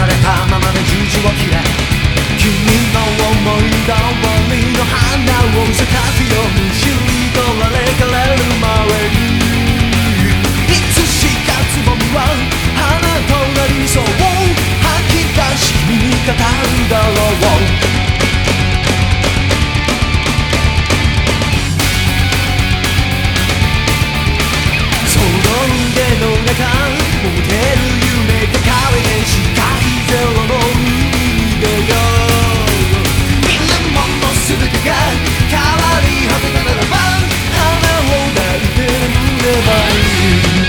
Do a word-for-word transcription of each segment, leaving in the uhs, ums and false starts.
かれたままの十字を切れ、君の思い通りの花を咲かすように吸い取られかれる前に、いつしかつぼみは花となりそう吐き出し君に語るだろう。の中持てる夢が影で視界ゼロの海でよ、見るもの全てが変わり果てたならば花を抱いて眠ればいい。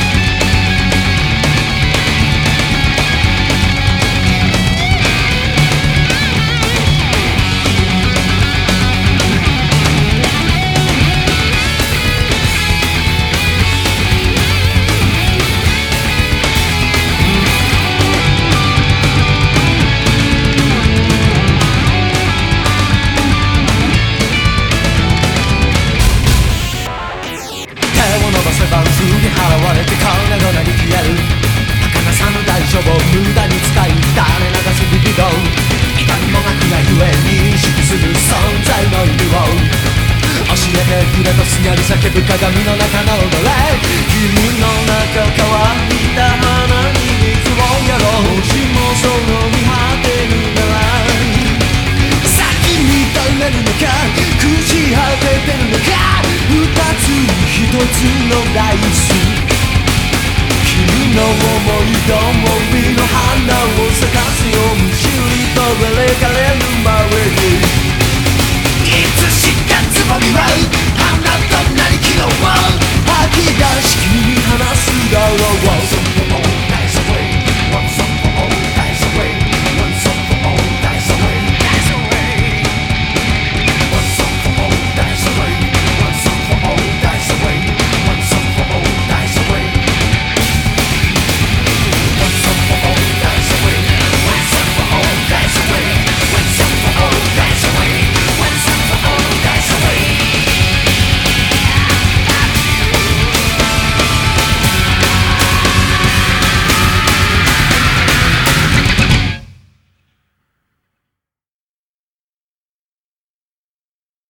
振り払われて粉々に消える儚さの代償を無駄に使い垂れ流す日々を痛みもなくないゆえ認識する存在の意味を教えてくれとすがり叫ぶ鏡の中の踊れ、君の中乾いた花に水をやろう。もしもその見果てるなら先に垂れるのか朽ち果ててるのか、二つに一つのダイス、君の思い通りの花を咲かすように散りとれかれ